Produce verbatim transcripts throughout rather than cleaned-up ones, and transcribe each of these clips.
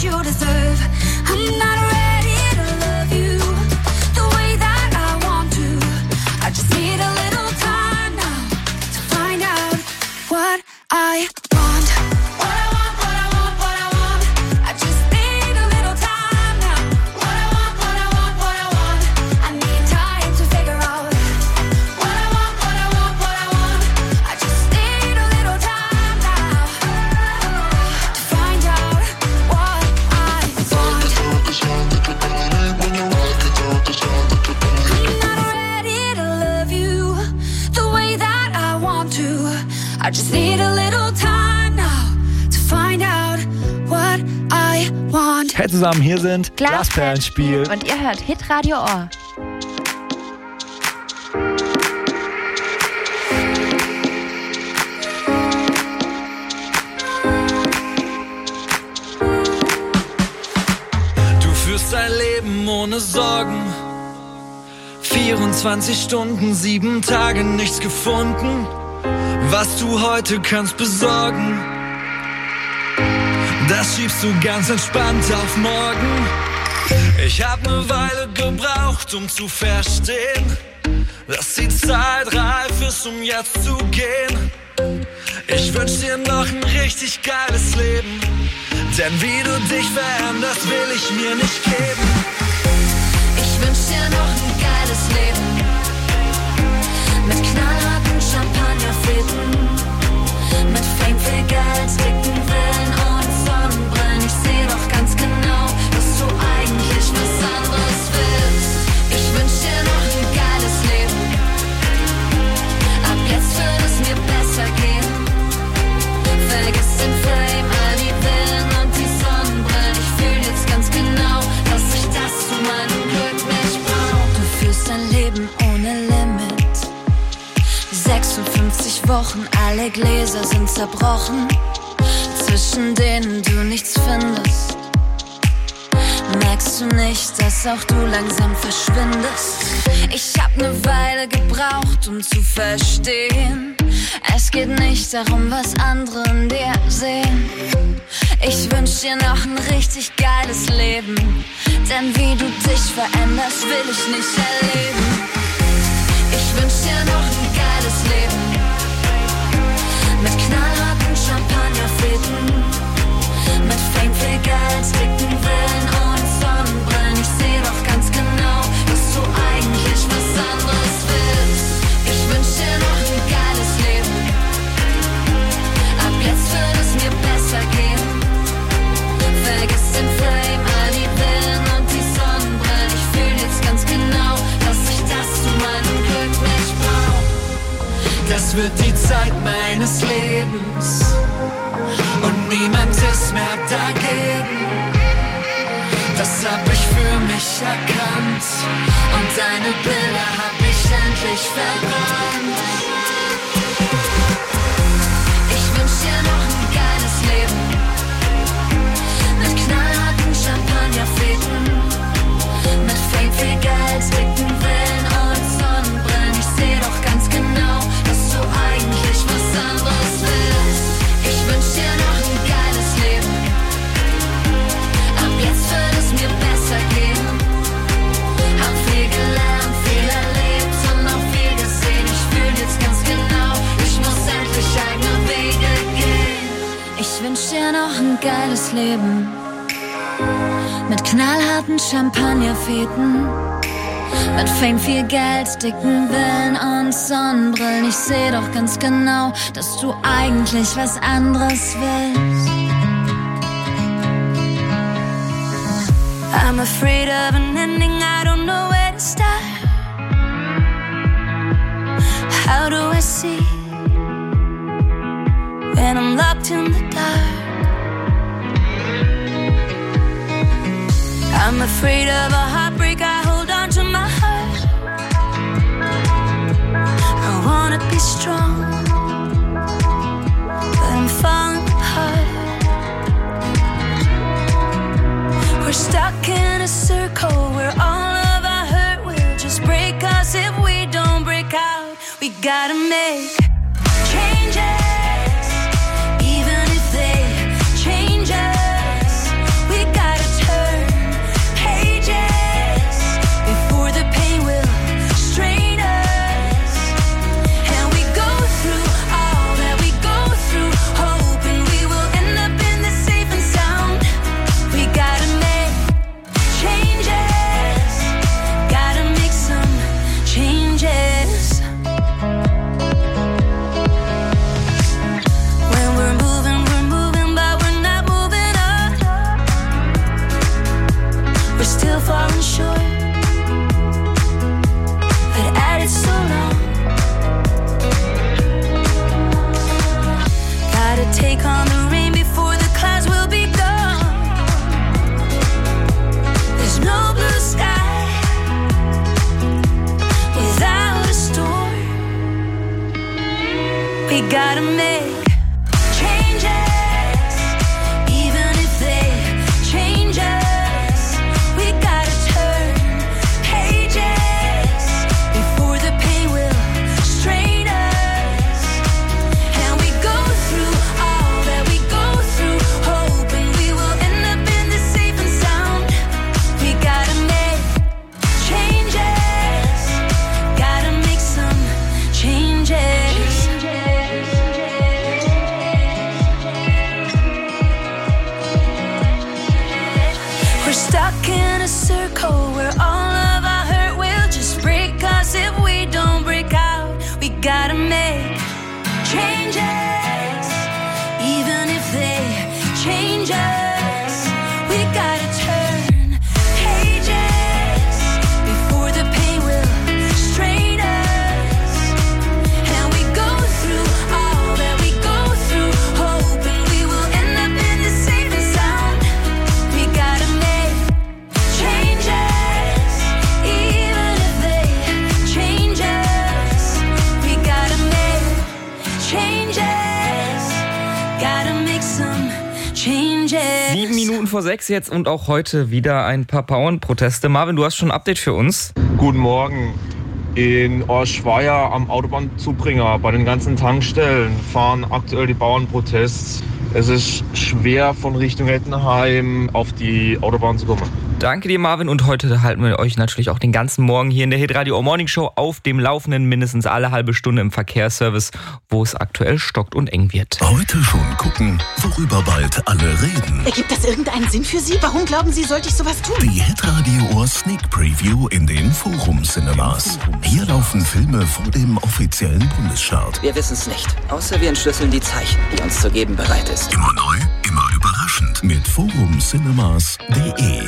what you deserve. I'm not ready to love you the way that I want to. I just need a little time now to find out what I want. What I want, what I want, what I want. I just need a little time now. What I want, what I want, what I want. I need time to figure out what I want, what I want, what I want. I just need a little time now to find out what I want. I'm not ready to love you the way that I want to. I just need a little time now to find out what I want. Hey zusammen, hier sind Glasperlenspiel. Und ihr hört Hitradio Ohr. Du führst ein Leben ohne Sorgen. vierundzwanzig Stunden, sieben Tage, nichts gefunden, was du heute kannst besorgen. Das schiebst du ganz entspannt auf morgen. Ich hab ne Weile gebraucht, um zu verstehen, dass die Zeit reif ist, um jetzt zu gehen. Ich wünsch dir noch ein richtig geiles Leben, denn wie du dich veränderst, will ich mir nicht geben. Ich wünsch dir noch ein geiles Leben mit knallharten Champagnerfäden, mit Fame, viel Geld, dicken Villen und Sonnenbrillen. Ich seh doch ganz genau, dass du eigentlich was anderes willst. Ich wünsch dir noch ein geiles Leben. Ab jetzt wird es mir besser gehen. Vergiss den Fame, all die Villen und die Sonnenbrillen. Ich fühl jetzt ganz genau, dass ich das zu meinem Glück nicht brauch. Du führst dein Leben ohne Limit. sechsundfünfzig Wochen, alle Gläser sind zerbrochen, zwischen denen du nichts findest. Merkst du nicht, dass auch du langsam verschwindest? Ich hab ne Weile gebraucht, um zu verstehen, es geht nicht darum, was andere in dir sehen. Ich wünsch dir noch ein richtig geiles Leben, denn wie du dich veränderst, will ich nicht erleben. Ich wünsch dir noch ein geiles Leben mit knallharten Champagnerfäden, mit Fame, viel Geld, dicken Villen und Sonnenbrillen. Ich seh doch ganz genau, dass du eigentlich was anderes willst. Ich wünsch dir noch ein geiles Leben. Ab jetzt wird es mir besser gehen. Vergiss den Fame, all die Villen und die Sonnenbrillen. Ich fühl jetzt ganz genau, dass ich das zu meinem Glück nicht brauch. Das wird die Zeit meines Lebens und niemand ist mehr dagegen. Das hab ich für mich erkannt und deine Bilder hab ich endlich verbrannt. Ich wünsch dir noch ein geiles Leben mit knallharten Champagnerfäden, mit Fame, viel Geld, dicken Villen und Sonnenbrillen. Ich seh doch ganz genau, dass du eigentlich was anderes willst. Ich wünsch dir noch ein geiles Leben. Ab jetzt wird es mir besser gehen. Hab viel gelernt, viel erlebt und auch viel gesehen. Ich fühl jetzt ganz genau, ich muss endlich eigene Wege gehen. Ich wünsch dir noch ein geiles Leben mit knallharten Champagnerfäden, mit Fame, viel Geld, dicken Villen und Sonnenbrillen. Ich seh doch ganz genau, dass du eigentlich was anderes willst. I'm afraid of an ending, I don't know where to start. How do I see when I'm locked in the dark? I'm afraid of a heartbreak, I hold on to my heart. I wanna be strong, but I'm falling apart. We're stuck in a circle where all of our hurt will just break us if we don't break out. We gotta make changes, even if they change us. We gotta We gotta make changes, even if they change us. We gotta turn pages before the pain will strain us. And we go through all that we go through, hoping we will end up in the safe and sound. We gotta make changes, gotta make some changes. We're stuck in a circle where all of our hurt will just break us if we don't break out. We gotta make changes, even if they change us. We gotta turn pages before the pain will strain us. And we go through all that we go through, hoping we will end up in the safe and sound. We gotta make changes, even if they change us. We gotta make changes, gotta make some changes. Sieben Minuten vor sechs jetzt und auch heute wieder ein paar Bauernproteste. Marvin, du hast schon ein Update für uns. Guten Morgen. In Orschweier am Autobahnzubringer bei den ganzen Tankstellen fahren aktuell die Bauernprotests. Es ist schwer von Richtung Ettenheim auf die Autobahn zu kommen. Danke dir, Marvin. Und heute halten wir euch natürlich auch den ganzen Morgen hier in der Hitradio Morning Show auf dem Laufenden, mindestens alle halbe Stunde im Verkehrsservice, wo es aktuell stockt und eng wird. Heute schon gucken, worüber bald alle reden. Ergibt das irgendeinen Sinn für Sie? Warum glauben Sie, sollte ich sowas tun? Die Hitradio Ohr Sneak Preview in den Forum Cinemas. Hier laufen Filme vor dem offiziellen Bundesstart. Wir wissen es nicht, außer wir entschlüsseln die Zeichen, die uns zu geben bereit ist. Immer neu, immer überraschend mit forum cinemas punkt de.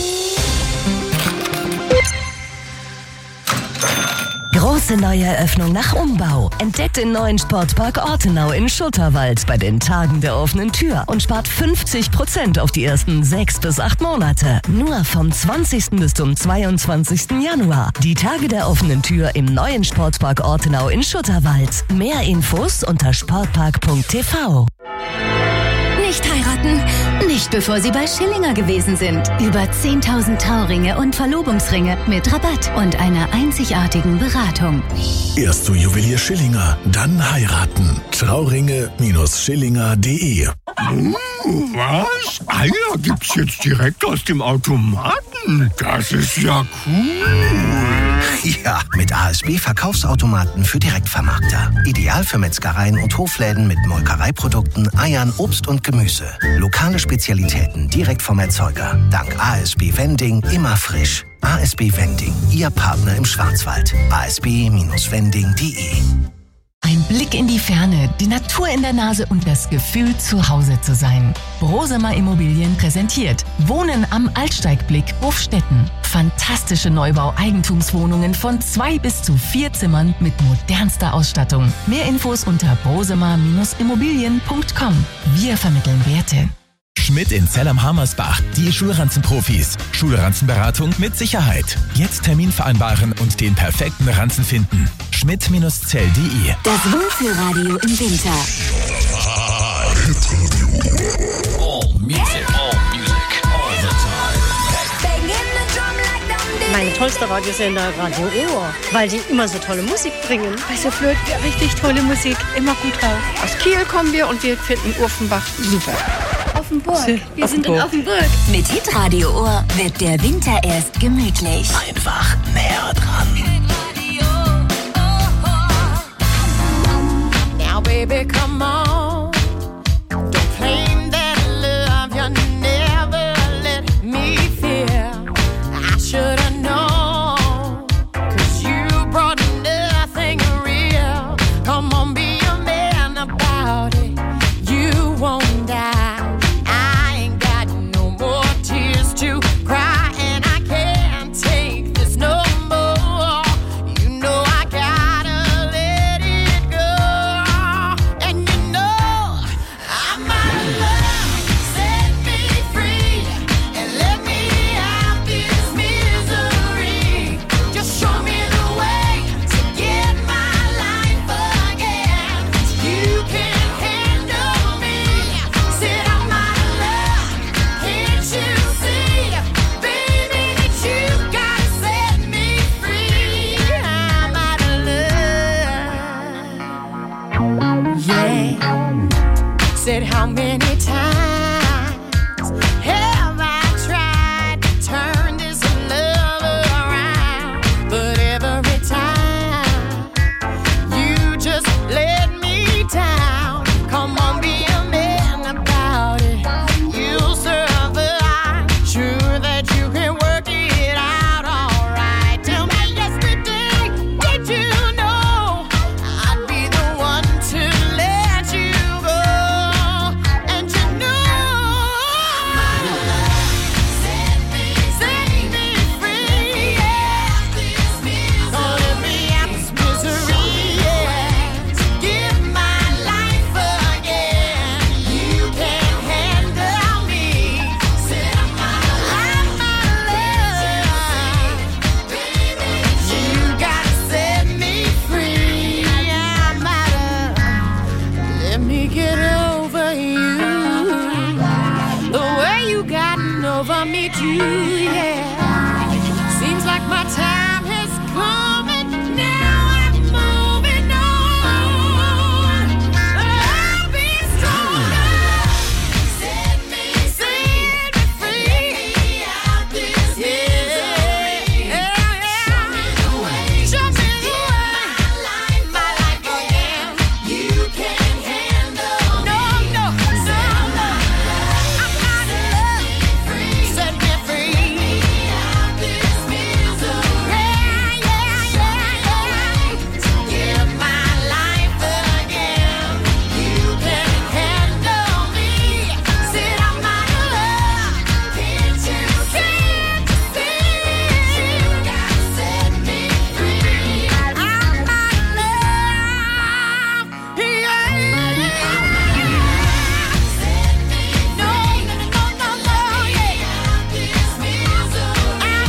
Große neue Eröffnung nach Umbau. Entdeckt den neuen Sportpark Ortenau in Schutterwald bei den Tagen der offenen Tür und spart fünfzig Prozent auf die ersten sechs bis acht Monate. Nur vom zwanzigsten bis zum zweiundzwanzigsten Januar. Die Tage der offenen Tür im neuen Sportpark Ortenau in Schutterwald. Mehr Infos unter sportpark punkt t v. Nicht heiraten, nicht bevor Sie bei Schillinger gewesen sind. Über zehntausend Trauringe und Verlobungsringe mit Rabatt und einer einzigartigen Beratung. Erst zu Juwelier Schillinger, dann heiraten. Trauringe Schillinger punkt de. Was? Eier gibt's jetzt direkt aus dem Automaten? Das ist ja cool. Ja, mit A S B-Verkaufsautomaten für Direktvermarkter. Ideal für Metzgereien und Hofläden mit Molkereiprodukten, Eiern, Obst und Gemüse. Lokale Spezialitäten direkt vom Erzeuger. Dank A S B Vending immer frisch. A S B Vending, Ihr Partner im Schwarzwald. A S B Vending punkt de. Ein Blick in die Ferne, die Natur in der Nase und das Gefühl, zu Hause zu sein. Brosemer Immobilien präsentiert Wohnen am Altsteigblick Hofstetten. Fantastische Neubau-Eigentumswohnungen von zwei bis zu vier Zimmern mit modernster Ausstattung. Mehr Infos unter brosemer Immobilien punkt com. Wir vermitteln Werte. Schmidt in Zell am Hammersbach, die Schulranzenprofis. Schulranzenberatung mit Sicherheit. Jetzt Termin vereinbaren und den perfekten Ranzen finden. Schmidt Zell punkt de. Das Wohlfühlradio im Winter. All music, all music, all the time. Mein tollster Radiosender Radio Ohr, weil die immer so tolle Musik bringen. Also Flirt, richtig tolle Musik, immer gut drauf. Aus Kiel kommen wir und wir finden Offenbach super. Offenburg. Wir sind in Offenburg. Offenburg. Mit Hitradio Ohr wird der Winter erst gemütlich. Einfach näher dran. Now baby, come on. Don't claim that love you never let me feel. I should have known, 'cause you brought nothing real. Come on, be a man about it. You won't die. I ain't got no more tears to cry, and I can't take this no more. you.